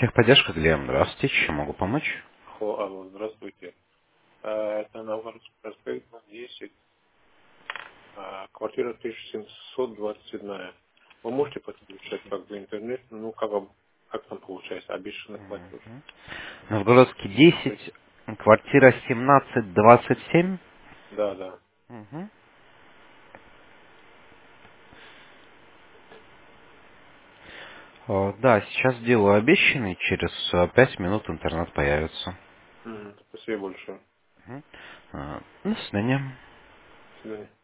Техподдержка, Глеб, здравствуйте, чем могу помочь? Алло, здравствуйте. Это Новгородский проспект 10, квартира 1727. Вы можете подключать как бы интернет, ну как там получается, обещанный платеж. Новгородский То есть, 10, квартира 1727. да, да. Мгм. Да, сейчас делаю обещанный, через 5 минут интернет появится. Спасибо большое. До свидания. До свидания.